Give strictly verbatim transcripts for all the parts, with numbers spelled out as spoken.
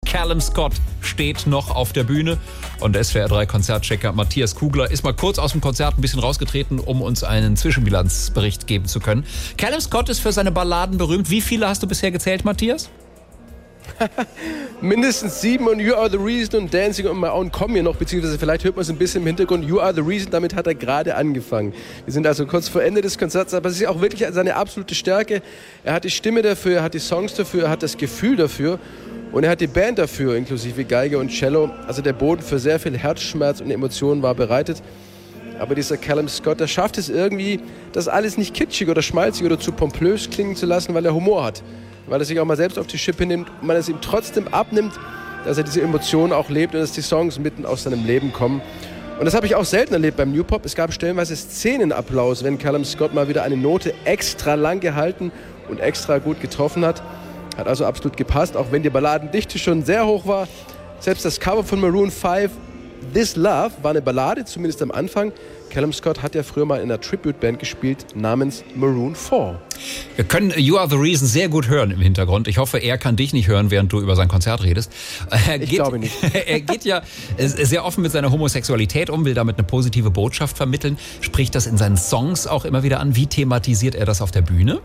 Callum Scott steht noch auf der Bühne. Und S W R drei Konzertchecker Matthias Kugler ist mal kurz aus dem Konzert ein bisschen rausgetreten, um uns einen Zwischenbilanzbericht geben zu können. Callum Scott ist für seine Balladen berühmt. Wie viele hast du bisher gezählt, Matthias? Mindestens sieben und You Are The Reason und Dancing on My Own kommen hier noch, beziehungsweise vielleicht hört man es ein bisschen im Hintergrund. You Are The Reason, damit hat er gerade angefangen. Wir sind also kurz vor Ende des Konzerts, aber es ist auch wirklich seine absolute Stärke. Er hat die Stimme dafür, er hat die Songs dafür, er hat das Gefühl dafür und er hat die Band dafür, inklusive Geige und Cello. Also der Boden für sehr viel Herzschmerz und Emotionen war bereitet. Aber dieser Callum Scott, der schafft es irgendwie, das alles nicht kitschig oder schmalzig oder zu pompös klingen zu lassen, weil er Humor hat. Weil er sich auch mal selbst auf die Schippe nimmt und man es ihm trotzdem abnimmt, dass er diese Emotionen auch lebt und dass die Songs mitten aus seinem Leben kommen. Und das habe ich auch selten erlebt beim New Pop. Es gab stellenweise Szenenapplaus, wenn Callum Scott mal wieder eine Note extra lang gehalten und extra gut getroffen hat. Hat also absolut gepasst, auch wenn die Balladendichte schon sehr hoch war. Selbst das Cover von Maroon fünf, This Love, war eine Ballade, zumindest am Anfang. Callum Scott hat ja früher mal in einer Tribute-Band gespielt namens Maroon vier. Wir können You Are The Reason sehr gut hören im Hintergrund. Ich hoffe, er kann dich nicht hören, während du über sein Konzert redest. Er ich geht, glaube nicht. Er geht ja sehr offen mit seiner Homosexualität um, will damit eine positive Botschaft vermitteln, spricht das in seinen Songs auch immer wieder an. Wie thematisiert er das auf der Bühne?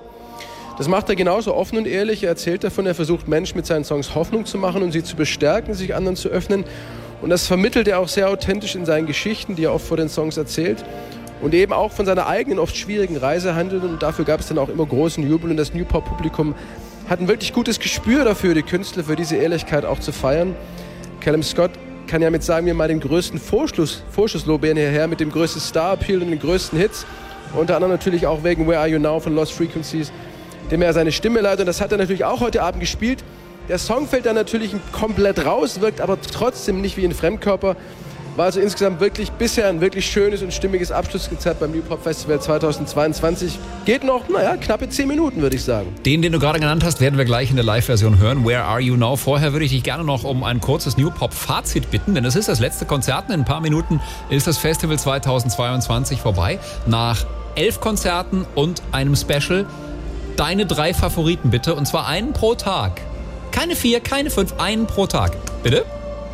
Das macht er genauso offen und ehrlich. Er erzählt davon, er versucht Menschen mit seinen Songs Hoffnung zu machen und sie zu bestärken, sich anderen zu öffnen. Und das vermittelt er auch sehr authentisch in seinen Geschichten, die er oft vor den Songs erzählt. Und eben auch von seiner eigenen, oft schwierigen Reise handelt. Und dafür gab es dann auch immer großen Jubel. Und das New Pop-Publikum hat ein wirklich gutes Gespür dafür, die Künstler für diese Ehrlichkeit auch zu feiern. Callum Scott kann ja mit, sagen wir mal, dem größten Vorschuss, Vorschusslorbeeren hierher, mit dem größten Star-Appeal und den größten Hits. Unter anderem natürlich auch wegen Where Are You Now von Lost Frequencies, dem er seine Stimme leitet. Und das hat er natürlich auch heute Abend gespielt. Der Song fällt dann natürlich komplett raus, wirkt aber trotzdem nicht wie ein Fremdkörper. War also insgesamt wirklich bisher ein wirklich schönes und stimmiges Abschlusskonzert beim New Pop Festival zweitausendzweiundzwanzig. Geht noch, naja, knappe zehn Minuten, würde ich sagen. Den, den du gerade genannt hast, werden wir gleich in der Live-Version hören. Where Are You Now? Vorher würde ich dich gerne noch um ein kurzes New Pop-Fazit bitten, denn es ist das letzte Konzert. In ein paar Minuten ist das Festival zweitausendzweiundzwanzig vorbei. Nach elf Konzerten und einem Special. Deine drei Favoriten bitte, und zwar einen pro Tag. Keine vier, keine fünf, einen pro Tag. Bitte?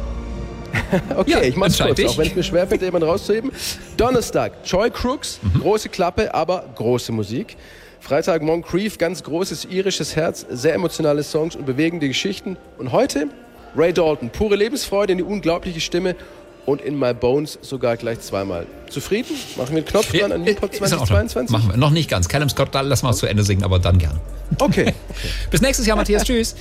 Okay, ja, ich mach's kurz, dich. auch wenn es mir schwerfällt, jemanden rauszuheben. Donnerstag, Joy Crooks, mhm. große Klappe, aber große Musik. Freitag, Moncrief, ganz großes irisches Herz, sehr emotionale Songs und bewegende Geschichten. Und heute Ray Dalton, pure Lebensfreude, eine unglaubliche Stimme und in My Bones sogar gleich zweimal. Zufrieden? Machen wir einen Knopf dran an New Pop zweitausendzweiundzwanzig? Machen wir. Noch nicht ganz. Callum Scott, lass mal zu Ende singen, aber dann gern. Okay. okay. Bis nächstes Jahr, Matthias. Tschüss.